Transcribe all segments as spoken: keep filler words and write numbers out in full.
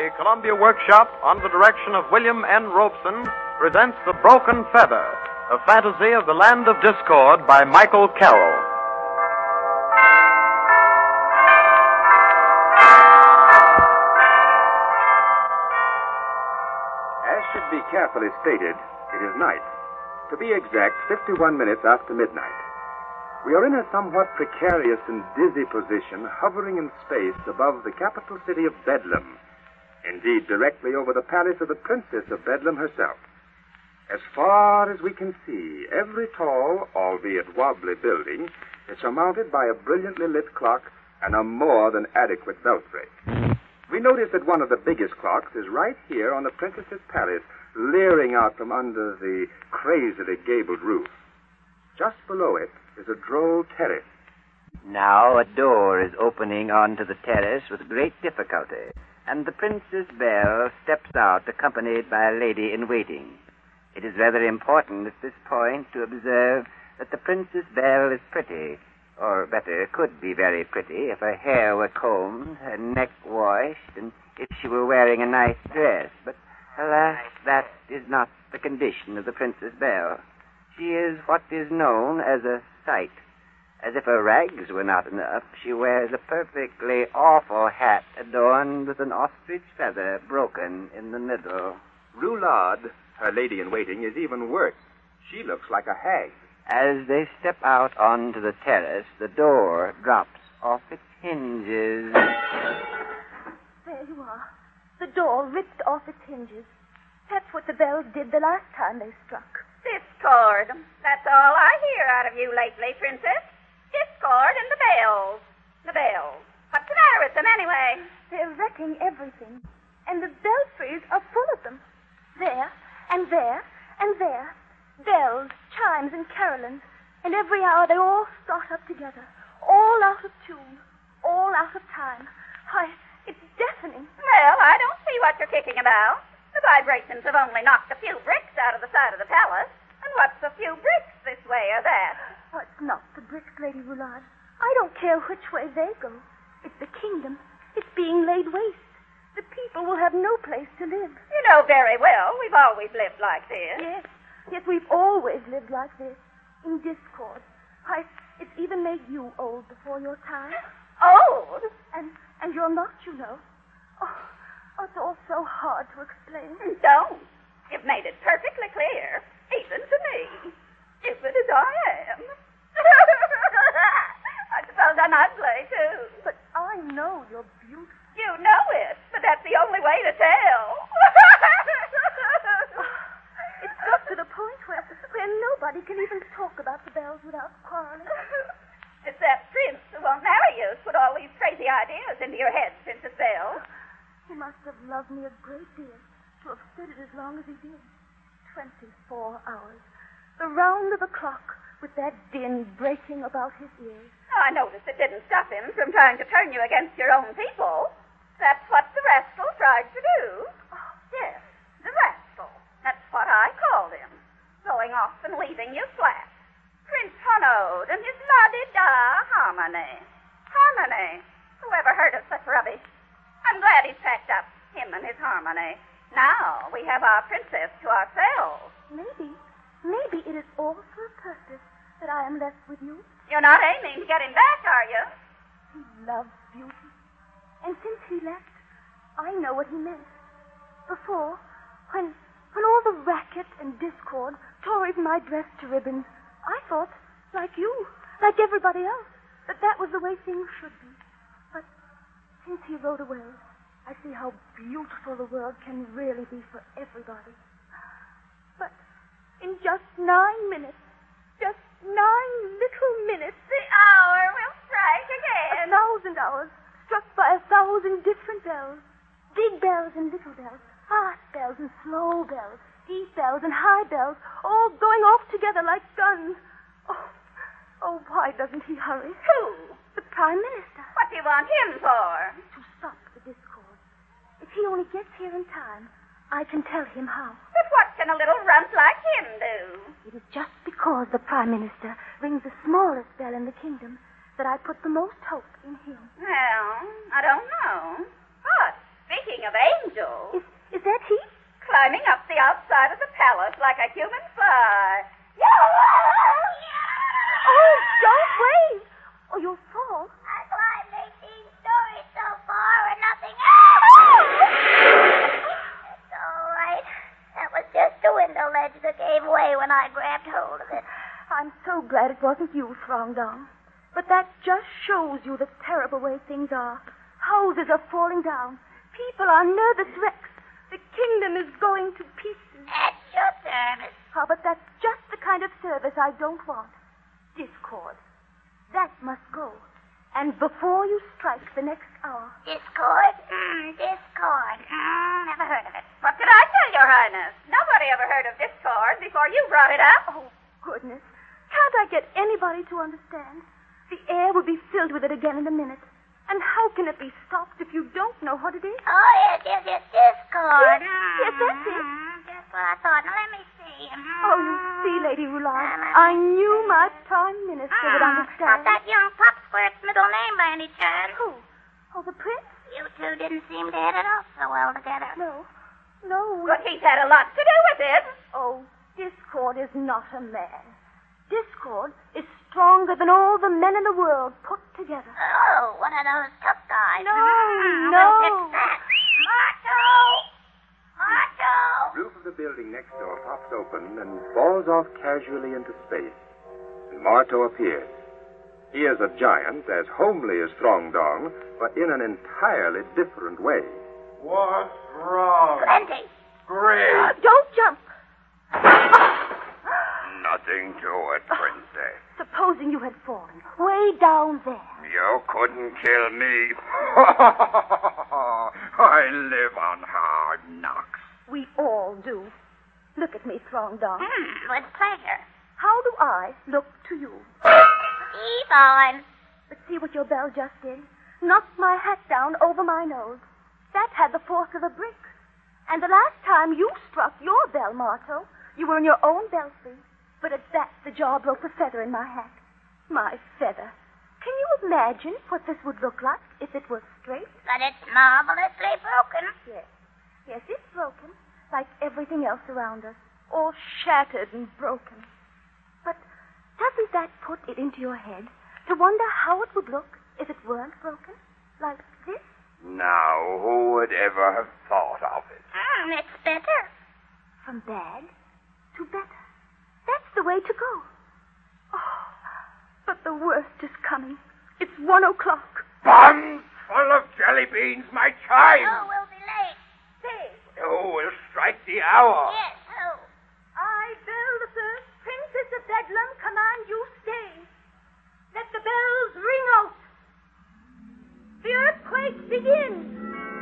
the Columbia Workshop, under the direction of William N. Robeson, presents The Broken Feather, a fantasy of the Land of Discord by Michael Carroll. As should be carefully stated, it is night. To be exact, fifty-one minutes after midnight. We are in a somewhat precarious and dizzy position, hovering in space above the capital city of Bedlam. Indeed, directly over the palace of the Princess of Bedlam herself. As far as we can see, every tall, albeit wobbly building is surmounted by a brilliantly lit clock and a more than adequate belfry. We notice that one of the biggest clocks is right here on the Princess's palace, leering out from under the crazily gabled roof. Just below it is a droll terrace. Now a door is opening onto the terrace with great difficulty, and the Princess Belle steps out accompanied by a lady-in-waiting. It is rather important at this point to observe that the Princess Belle is pretty, or better, could be very pretty if her hair were combed, her neck washed, and if she were wearing a nice dress. But, alas, that is not the condition of the Princess Belle. She is what is known as a sight. As if her rags were not enough, she wears a perfectly awful hat adorned with an ostrich feather broken in the middle. Roulade, her lady-in-waiting, is even worse. She looks like a hag. As they step out onto the terrace, the door drops off its hinges. There you are. The door ripped off its hinges. That's what the bells did the last time they struck. Discord. That's all I hear out of you lately, Princess. Discord and the bells. The bells. What's the matter with them, anyway? They're wrecking everything. And the belfries are full of them. There, and there, and there. Bells, chimes, and carolins. And every hour they all start up together. All out of tune. All out of time. Why, it's deafening. Well, I don't see what you're kicking about. The vibrations have only knocked a few bricks out of the side of the palace. And what's a few bricks this way or that? Oh, it's not the bricks, Lady Roulade. I don't care which way they go. It's the kingdom. It's being laid waste. The people will have no place to live. You know very well we've always lived like this. Yes. Yes, we've always lived like this. In discord. Why, it's even made you old before your time. Old? And and you're not, you know. Oh, oh it's all so hard to explain. Don't. You've made it perfectly clear. Even to me. Stupid as I am. I suppose I'm ugly, too. But I know you're beautiful. You know it, but that's the only way to tell. It's got to the point where, where nobody can even talk about the bells without quarreling. It's that prince who won't marry you who's put all these crazy ideas into your head, Princess Belle. He must have loved me a great deal to have stood it as long as he did. Twenty-four hours. The round of the clock with that din breaking about his ears. I noticed it didn't stop him from trying to turn you against your own people. That's what the rascal tried to do. Oh, yes, the rascal. That's what I called him. Going off and leaving you flat. Prince Honode and his la-di-da harmony. Harmony. Whoever heard of such rubbish? I'm glad he's packed up, him and his harmony. Now we have our princess to ourselves. Maybe, maybe it is all for a purpose that I am left with you. You're not aiming to get him back, are you? He loves beauty. And since he left, I know what he meant. Before, when when all the racket and discord tore even my dress to ribbons, I thought, like you, like everybody else, that that was the way things should be. But since he rode away, I see how beautiful the world can really be for everybody. But in just nine minutes, just nine little minutes, the hour will strike again. A thousand hours, struck by a thousand different bells. Big bells and little bells, fast bells and slow bells, deep bells and high bells, all going off together like guns. Oh, oh, why doesn't he hurry? Who? The Prime Minister. What do you want him for? To stop the discord. If he only gets here in time, I can tell him how. But what can a little runt like him do? It is just because the Prime Minister rings the smallest bell in the kingdom that I put the most hope in him. Well, I don't know. But speak Speaking of angels, Is, is that he? climbing up the outside of the palace like a human fly. Oh, don't wave, or you'll fall. I climbed eighteen stories so far and nothing. It's all right. That was just the window ledge that gave way when I grabbed hold of it. I'm so glad it wasn't you, Throngdong. But that just shows you the terrible way things are. Houses are falling down. People are nervous wrecks. The kingdom is going to pieces. At your service. Oh, but that's just the kind of service I don't want. Discord. That must go. And before you strike the next hour. Discord? Mm, discord. Mm, never heard of it. What did I tell your highness? Nobody ever heard of discord before you brought it up. Oh, goodness. Can't I get anybody to understand? The air will be filled with it again in a minute. And how can it be stopped if you don't know what it is? Oh, yes, yes, yes, discord. Yes, yes, that's it. Mm, just what I thought. Now, let me see. Mm. Oh, you see, Lady Roulard, I knew my Prime Minister would Mm, understand. Not that young Popsquirt's middle name by any chance. Who? Oh, the prince? You two didn't seem to hit it off so well together. No. No. But he's had a lot to do with it. Oh, Discord is not a man. Discord is stronger than all the men in the world put together. Oh, one of those tough guys. No, Mm, no. We'll fix that. Marto! Marto! The roof of the building next door pops open and falls off casually into space. And Marto appears. He is a giant, as homely as Throngdong, but in an entirely different way. What's wrong? Plenty. Great. Don't jump. Nothing to it, Princess. Supposing you had fallen way down there. You couldn't kill me. I live on hard knocks. We all do. Look at me, Throngdong. Mm, with pleasure. How do I look to you? Keep on. But see what your bell just did? Knocked my hat down over my nose. That had the force of a brick. And the last time you struck your bell, Marto, you were in your own belfry. But at that, the jaw broke the feather in my hat. My feather. Can you imagine what this would look like if it was straight? But it's marvelously broken. Yes. Yes, it's broken, like everything else around us. All shattered and broken. But doesn't that put it into your head to wonder how it would look if it weren't broken? Like this? Now, who would ever have thought of it? Mm, it's better. From bad to better. That's the way to go. Oh, but the worst is coming. It's one o'clock. Buns full of jelly beans, my child. Oh, we'll be late. Say, Who will strike the hour? Yes, who? I, Belle the First, Princess of Bedlam, command you stay. Let the bells ring out. The earthquake begins.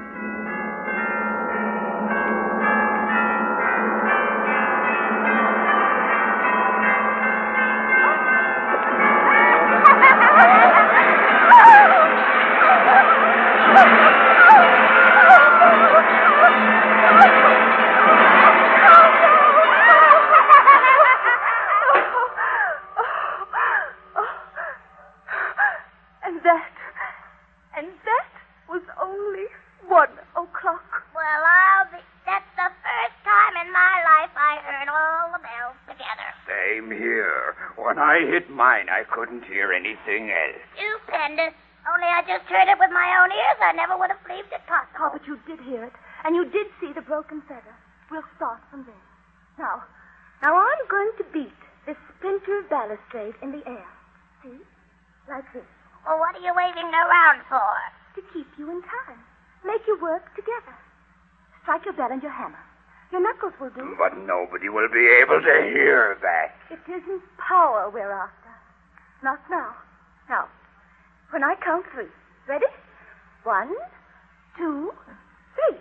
And that, and that was only one o'clock. Well, I'll be... That's the first time in my life I heard all the bells together. Same here. When I hit mine, I couldn't hear anything else. Stupendous. Only I just heard it with my own ears. I never would have believed it Oh, possible. but you did hear it, and you did see the broken feather. We'll start from there. Now, now I'm going to beat this splinter balustrade in the air. See? Like this. Well, what are you waving around for? To keep you in time. Make you work together. Strike your bell and your hammer. Your knuckles will do. But nobody will be able to hear that. It isn't power we're after. Not now. Now, when I count three. Ready? One, two, three.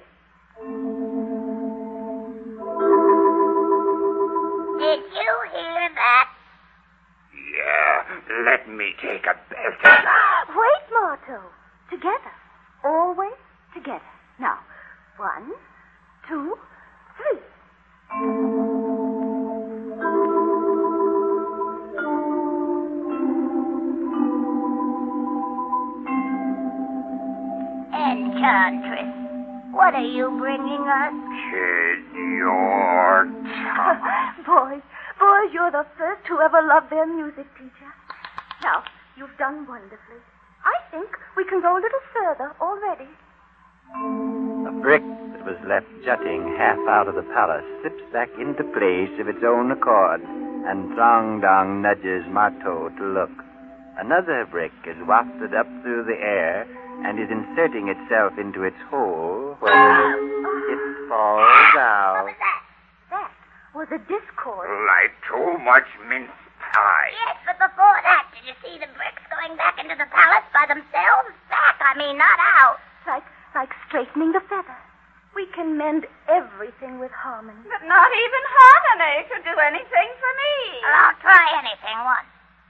Did you hear that? Yeah, let me take a belting. Wait, Marto. Together. Always together. Now, one, two, three. Enchantress. What What are you bringing us? Kid, your tongue. Boys, boys, you're the first who ever loved their music, teacher. Now, you've done wonderfully. I think we can go a little further already. A brick that was left jutting half out of the palace slips back into place of its own accord, and Trong Dong nudges Marteau to look. Another brick is wafted up through the air and is inserting itself into its hole when it falls out. What was that? That was a discord. Like too much mince pie. Yes, but before that, did you see the bricks going back into the palace by themselves? Back, I mean, not out. Like, like straightening the feather. We can mend everything with harmony. But not even harmony could do anything for me. Well, I'll try anything once.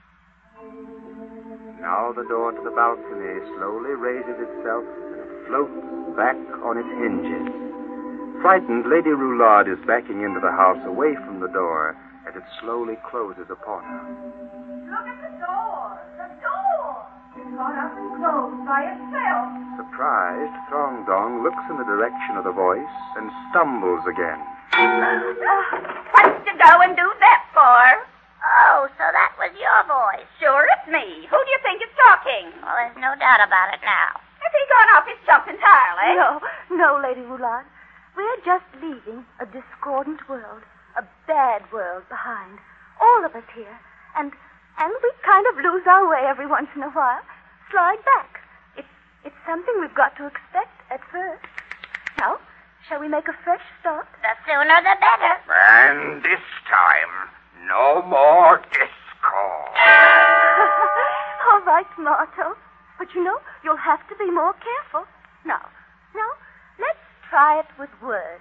Now the door to the balcony slowly raises itself and floats back on its hinges. Frightened, Lady Roulard is backing into the house away from the door as it slowly closes upon her. Look at the door. The door. It's gone up and closed by itself. Surprised, Trong Dong looks in the direction of the voice and stumbles again. Uh, what'd you go and do that for? Oh, so that was your voice. Sure, it's me. Who do you think is talking? Well, there's no doubt about it now. Has he gone off his chump entirely? No, no, Lady Roulard. We're just leaving a discordant world, a bad world behind. All of us here. And and we kind of lose our way every once in a while. Slide back. It's, it's something we've got to expect at first. Now, shall we make a fresh start? The sooner the better. And this time, no more discord. All right, Marteau. But you know, you'll have to be more careful. Now, now, let's try it with words.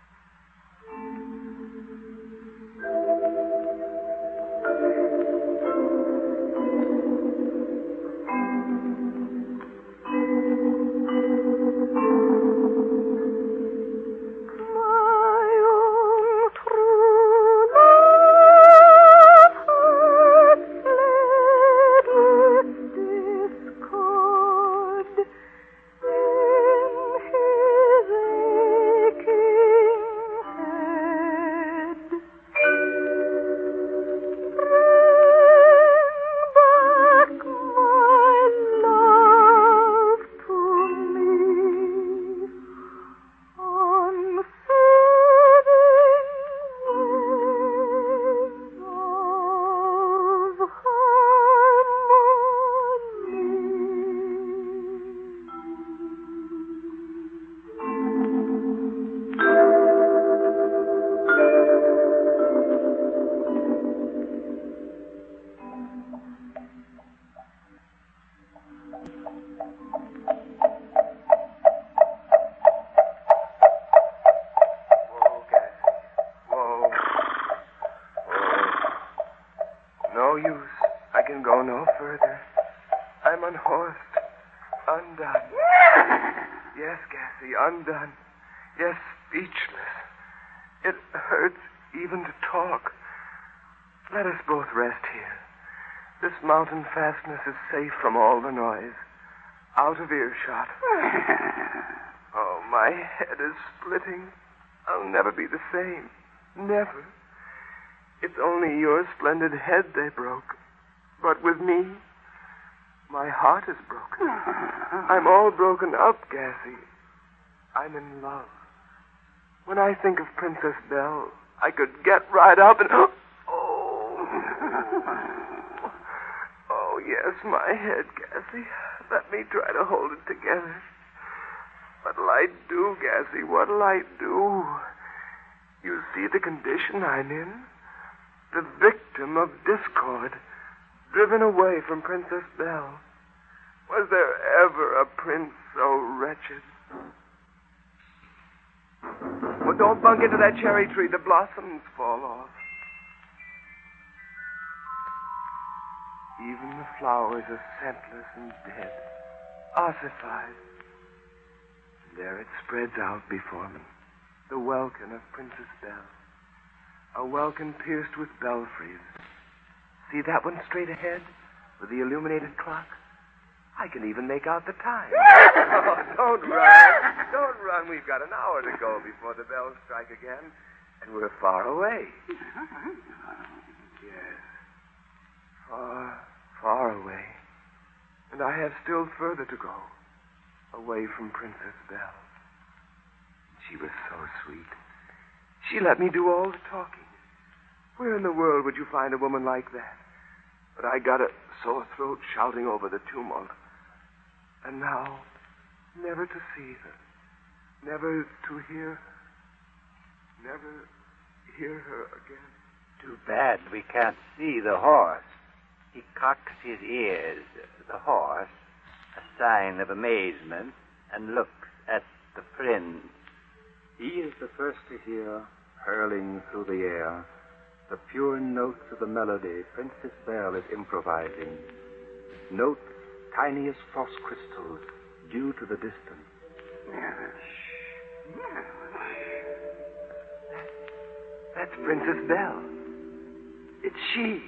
No use. I can go no further. I'm unhorsed. Undone. Yes, Cassie, undone. Yes, speechless. It hurts even to talk. Let us both rest here. This mountain fastness is safe from all the noise. Out of earshot. Oh, my head is splitting. I'll never be the same. Never. It's only your splendid head they broke. But with me, my heart is broken. I'm all broken up, Cassie. I'm in love. When I think of Princess Belle, I could get right up and... Oh! Oh, yes, my head, Cassie. Let me try to hold it together. What'll I do, Cassie? What'll I do? You see the condition I'm in? The victim of discord, driven away from Princess Belle. Was there ever a prince so wretched? Well, don't bunk into that cherry tree. The blossoms fall off. Even the flowers are scentless and dead, ossified. And there it spreads out before me, the welkin of Princess Belle. A welkin pierced with belfries. See that one straight ahead, with the illuminated clock? I can even make out the time. Oh, don't run. Don't run. We've got an hour to go before the bells strike again. And we're far away. Yes. Far, far away. And I have still further to go. Away from Princess Belle. She was so sweet. She let me do all the talking. Where in the world would you find a woman like that? But I got a sore throat shouting over the tumult. And now, never to see her. Never to hear her. Never hear her again. Too bad we can't see the horse. He cocks his ears, the horse, a sign of amazement, and looks at the prince. He is the first to hear, hurling through the air, the pure notes of the melody Princess Belle is improvising. Notes tiny as frost crystals, due to the distance. That's Princess Belle. It's she.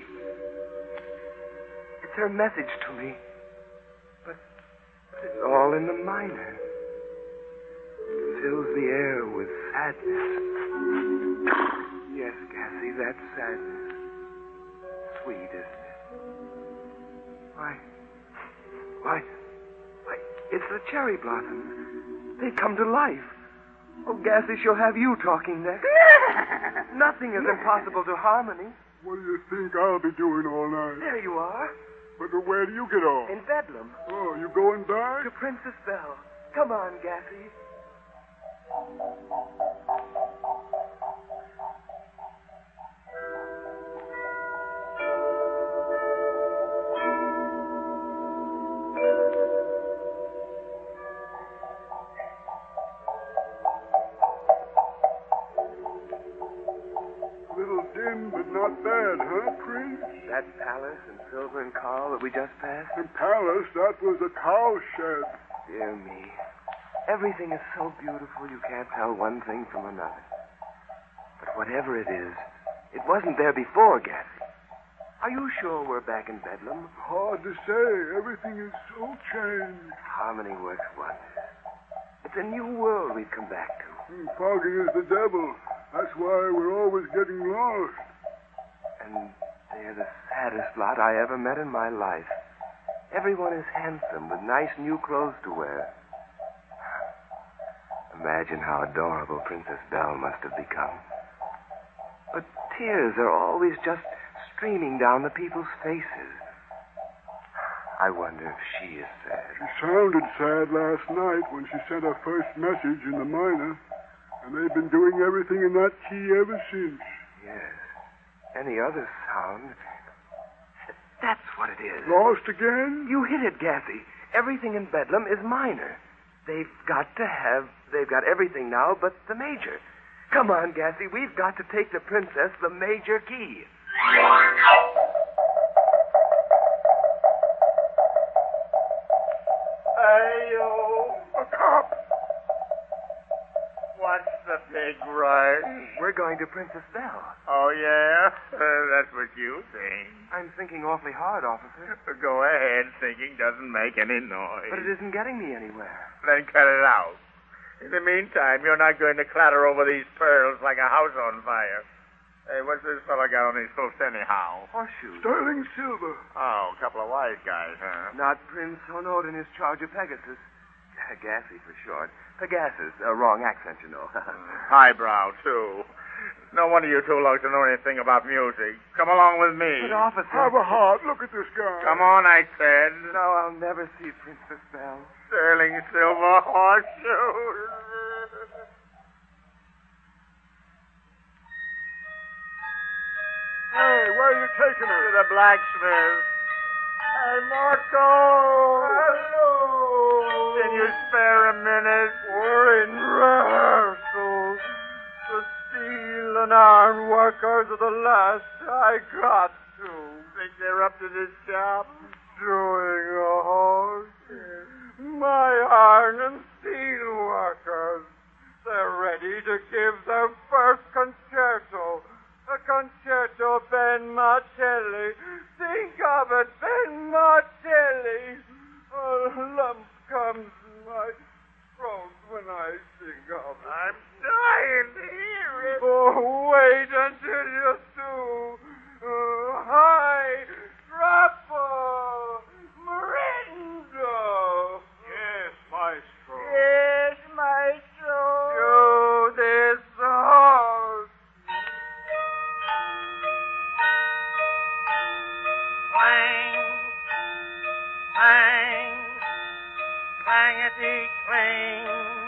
It's her message to me. But it's all in the minor. It fills the air with sadness. Yes, Gussie, that's sadness. Sweet, isn't it? Why? Why? Why, it's the cherry blossoms. They come to life. Oh, Gussie, she'll have you talking next. Nothing is impossible to harmony. What do you think I'll be doing all night? There you are. But where do you get off? In Bedlam. Oh, you going back? To Princess Belle. Come on, Gussie. Little dim, but not bad, huh, Prince? That palace in silver and coral that we just passed? The palace, that was a cow shed. Dear me. Everything is so beautiful you can't tell one thing from another. But whatever it is, it wasn't there before, Gussie. Are you sure we're back in Bedlam? Hard to say. Everything is so changed. Harmony works wonders. It's a new world we've come back to. Mm, foggy is the devil. That's why we're always getting lost. And they're the saddest lot I ever met in my life. Everyone is handsome with nice new clothes to wear. Imagine how adorable Princess Belle must have become. But tears are always just streaming down the people's faces. I wonder if she is sad. She sounded sad last night when she sent her first message in the minor. And they've been doing everything in that key ever since. Yes. Any other sound... That's what it is. Lost again? You hit it, Gussie. Everything in Bedlam is minor. They've got to have... They've got everything now but the major. Come on, Gussie. We've got to take the princess the major key. Hey-yo. A cop! What's the big rush? We're going to Princess Belle. Oh, yeah? Uh, that's what you think. I'm thinking awfully hard, officer. Go ahead. Thinking doesn't make any noise. But it isn't getting me anywhere. Then cut it out. In the meantime, you're not going to clatter over these pearls like a house on fire. Hey, what's this fellow got on his hoofs anyhow? Horseshoes. Sterling silver. Oh, a couple of wise guys, huh? Not Prince Honor in his charge of Pegasus. Gussie for short. Pegasus. Uh, wrong accent, you know. Highbrow, too. No wonder you two like to know anything about music. Come along with me. But, officer... Have a heart. Look at this guy. Come on, I said. No, I'll never see Princess Belle. Sterling silver horseshoes. Hey, where are you taking her? To the blacksmith. Hey, Marco. Hello. Can you spare a minute? We're in rehearsal. The steel and iron workers are the last I got to. Think they're up to this job? Doing a horse. My iron and steel workers. They're ready to give their first concerto. A concerto Ben Marcelli. Think of it, Ben Marcelli. Oh, Clang, clang, clangety cling.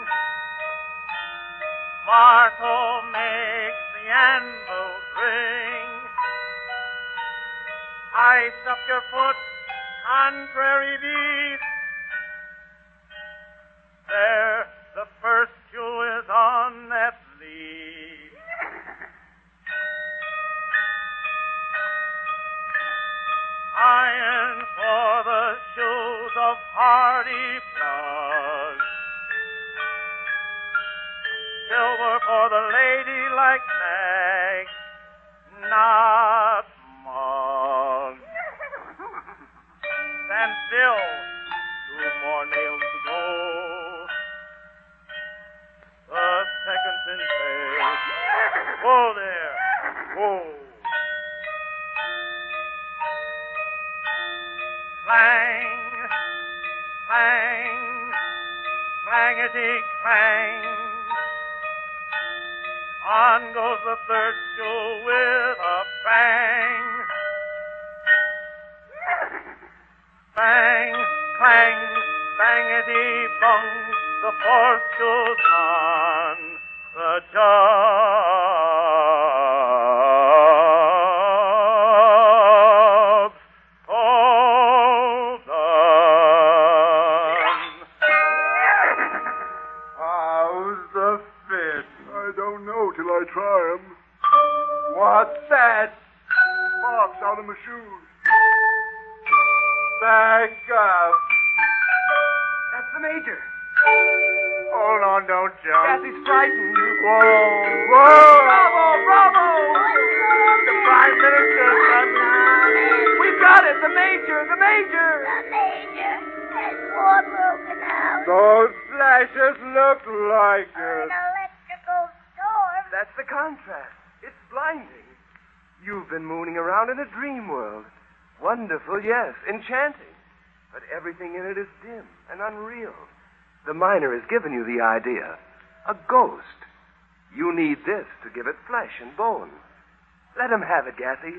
Marshall makes the anvils ring. Ice up your foot, contrary beast. There, the first shoe is on that leaf. Iron for the shoes of hardy plug. Silver for the lady like nag, not mug. Stand still, two more nails to go. The second's in place. Whoa there, whoa. Clang, clang, clangety clang. On goes the third shoe with a bang. Bang, clang, bangety bung. The fourth shoe's on the job. All done. How's the fit? I don't know till I try 'em. What's that? Sparks out of my shoes. Back up. That's the Major. Hold on, don't jump. Cassie's frightened. Whoa, whoa. Bravo, bravo! The Prime Minister, We've got it, the Major, the Major! The Major has war broken out. Those flashes look like An it. electrical storm. That's the contrast. It's blinding. You've been mooning around in a dream world. Wonderful, yes, enchanting. But everything in it is dim and unreal. The miner has given you the idea. A ghost. You need this to give it flesh and bone. Let him have it, Gassy.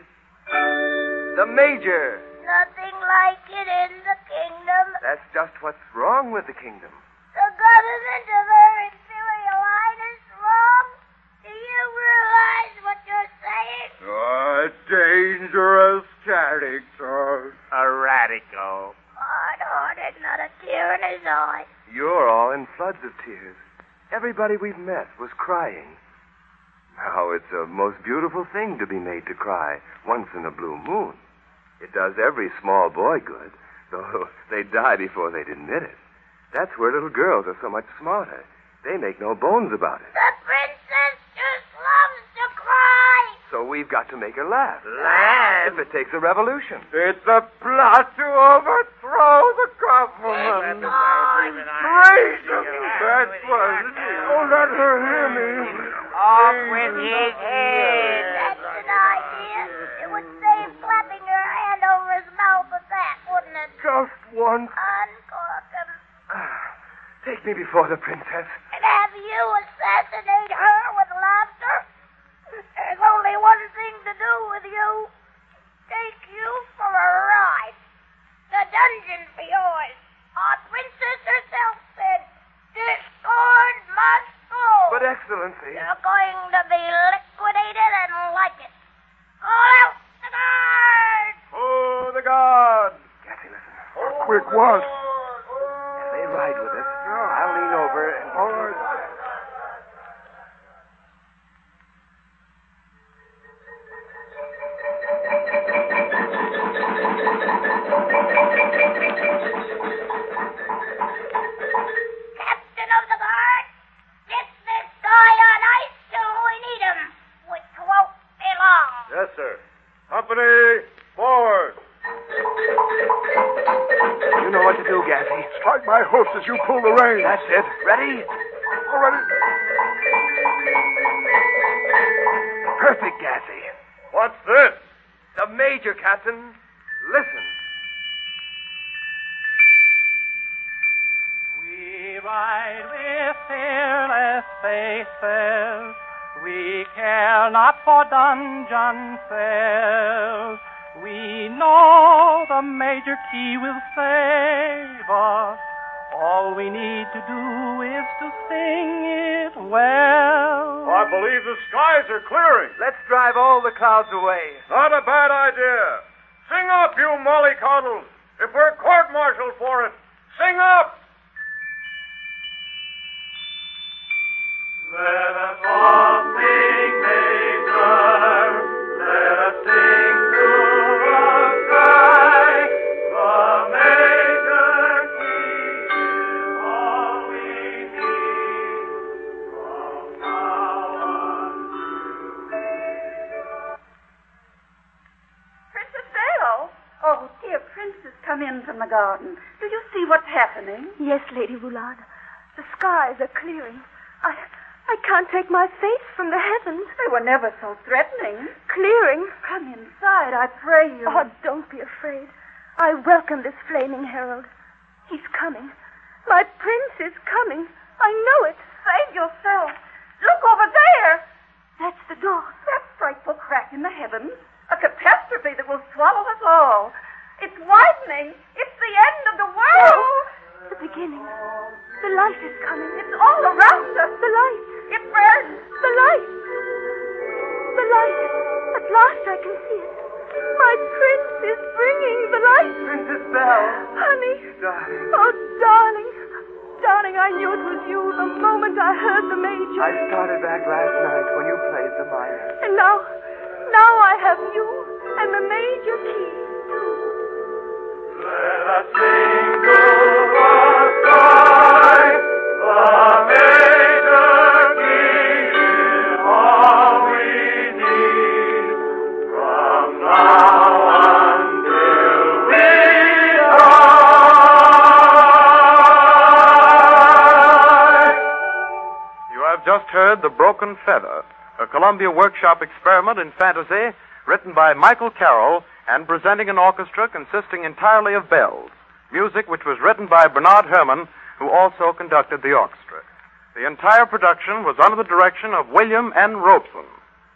The Major. Nothing like it in the kingdom. That's just what's wrong with the kingdom. The government of our imperial highness wrong. Do you realize what you're saying? A dangerous character. A radical. Hard-hearted, not a tear in his eye. You're all in floods of tears. Everybody we've met was crying. Now, it's a most beautiful thing to be made to cry once in a blue moon. It does every small boy good, though they die before they'd admit it. That's where little girls are so much smarter. They make no bones about it. The princess just loves to cry. So we've got to make her laugh. Laugh? If it takes a revolution. It's a plot to overthrow the government. Treason! That's what it is. Oh, let her hear me. Off with his head. That's an idea. It would save clapping your hand over his mouth with that, wouldn't it? Just once. Uncork him. Take me before the princess. And have you assassinate her with laughter? There's only one thing to do with you. Take you for a ride. The dungeon's for yours. Our princess herself said, discord must go. But, Excellency... You're going to be liquidated and like it. Call out the guard! Oh, the guard! Gassy, listen. Quick, what? If they ride with us, I'll lean over and... All right. Captain of the guard, get this guy on ice till we need him, which won't be long. Yes, sir. Company, forward. You know what to do, Gassy. Strike my hoofs as you pull the reins. That's it. Ready? All ready? Perfect, Gassy. What's this? The Major, Captain. Listen. We ride with fearless faces. We care not for dungeon cells. We know the major key will save us. All we need to do is to sing it well. I believe the skies are clearing. Let's drive all the clouds away. Not a bad idea. Sing up, you mollycoddles. If we're court-martialed for it, sing up. Let us all sing, Major. Let us sing to the sky. The major key is all we need from now on. Princess Belle! Oh, dear Princess, come in from the garden. Do you see what's happening? Yes, Lady Roulade. The skies are clearing. I... I can't take my face from the heavens. They were never so threatening. Clearing? Come inside, I pray you. Oh, don't be afraid. I welcome this flaming herald. He's coming. My prince is coming. I know it. Save yourself. Look over there. That's the door. That frightful crack in the heavens. A catastrophe that will swallow us all. It's widening. It's the end of the world. No. The beginning. The light is coming. It's all around us. The light. It burns. The light. The light. At last I can see it. My prince is bringing the light. Princess Belle. Honey. Darling. Oh, darling. Darling, I knew it was you the moment I heard the major. I started back last night when you played the minor. And now, now I have you and the major key, too. Let us sing to the sky. The major key is all we need from now until we die. You have just heard The Broken Feather, a Columbia Workshop experiment in fantasy written by Michael Carroll and presenting an orchestra consisting entirely of bells, music which was written by Bernard Herrmann, who also conducted the orchestra. The entire production was under the direction of William N. Robeson.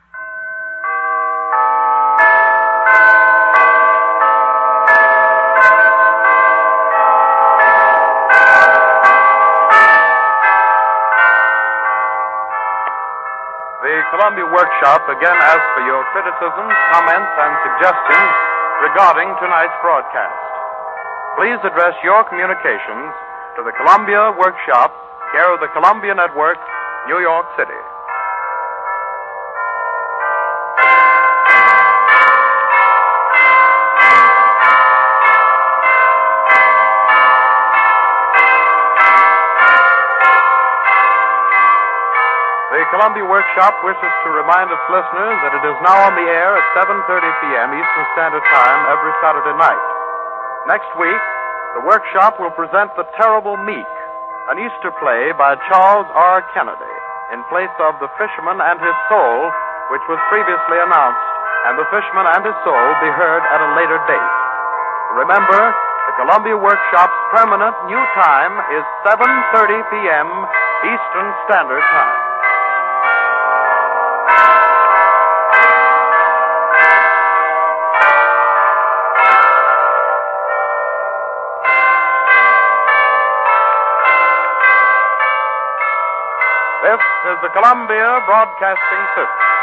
The Columbia Workshop again asks for your criticisms, comments, and suggestions regarding tonight's broadcast. Please address your communications to the Columbia Workshop, care of the Columbia Network, New York City. The Columbia Workshop wishes to remind its listeners that it is now on the air at seven thirty p.m. Eastern Standard Time every Saturday night. Next week, the Workshop will present The Terrible Meek, an Easter play by Charles R. Kennedy, in place of The Fisherman and His Soul, which was previously announced, and The Fisherman and His Soul be heard at a later date. Remember, the Columbia Workshop's permanent new time is seven thirty p.m. Eastern Standard Time. This is the Columbia Broadcasting System.